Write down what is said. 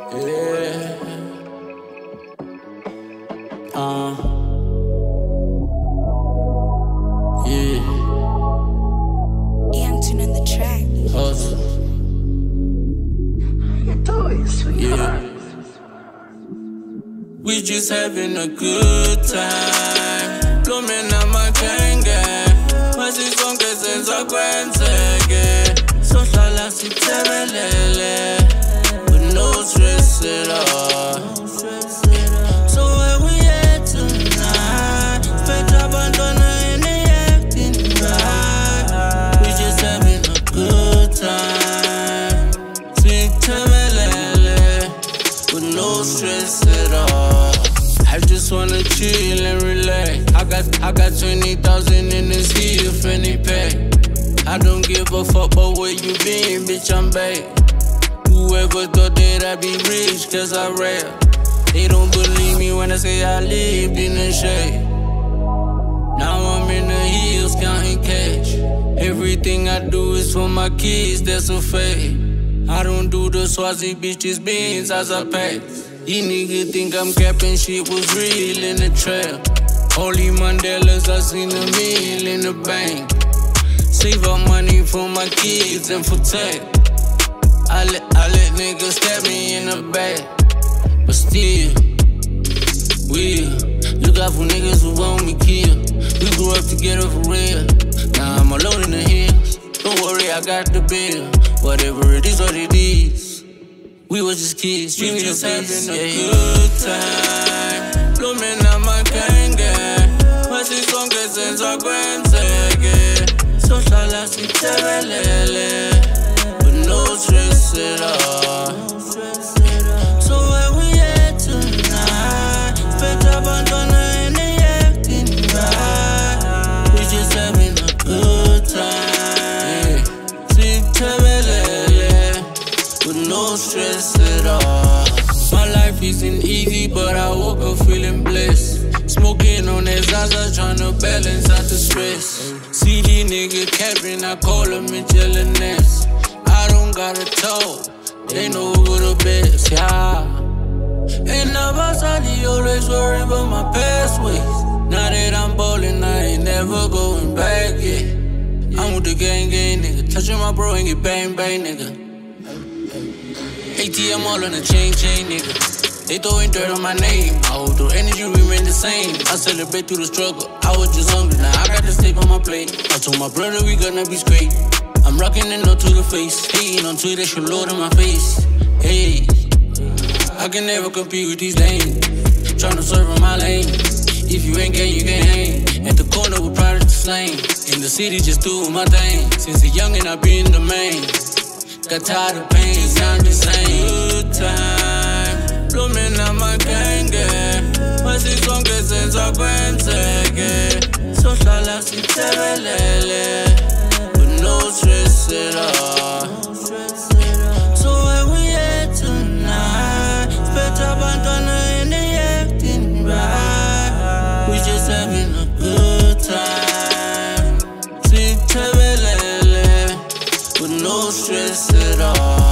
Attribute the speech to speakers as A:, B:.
A: Yeah. Yeah.
B: Young Tune on the track.
A: Hustle. Yeah. We just having a good time. Blooming on my gang. Masisonke senza kwenzeke. Sohlala sithebelele. With no stress at all. So where we at tonight? Spent abandona in the acting right. We just having a good time. Sithebelele. With no stress at all. I just wanna chill and relax. I got 20,000 in this heel fanny pack. I don't give a fuck about where you been, bitch, I'm back. Whoever thought that I'd be rich, cause I rap. They don't believe me when I say I lived in the shade. Now I'm in the hills counting cash. Everything I do is for my kids, that's a fact. I don't do the Swazi bitches beans as I pack. These niggas think I'm capping, shit was real in the trap. Holy Mandelas, I seen a meal in the bank. Save up money for my kids and for tech. I let niggas stab me in the back. But still, look out for niggas who want me killed. We grew up together for real. Now I'm alone in the hills. Don't worry, I got the bill. Whatever it is, what it is. We was just kids, dreaming of having a good time. Blooming on my gang. Masisonke senza kwenzeke. Sohlala sithebelele. With no stress at all. So where we at tonight? Spent abandona in the acting right. We just having a good time. Sithebelele. With no stress at all. My life isn't easy, but I woke up feeling blessed. Smoking on that Zaza, tryna balance out the stress. CD nigga capping, I call him and yelling next. I don't gotta talk, they know who the best, yeah. And now I always worry about my past ways. Now that I'm ballin', I ain't never going back, yeah. I'm with the gang, nigga. Touching my bro and get bang, nigga. ATM all on the chain, nigga. They throwing dirt on my name. I hold the energy remain the same. I celebrate through the struggle. I was just hungry, now I got the steak on my plate. I told my brother we gonna be straight. I'm rocking it up to the face. Hating on Twitter, should load in my face. Hey, I can never compete with these lanes. Tryna serve in my lane. If you ain't gay, you can't hang. At the corner with pride the slang. In the city, just doing my thing. Since a youngin', I been the main. Got tired of pain, now I'm just saying. Good time, blooming on my gang. Masisonke senza kwenzeke. Sohlala sithebelele. With no stress at all. So where we at tonight? Spent abandona in the acting right. We just having a good time. Sithebelele. With no stress at all.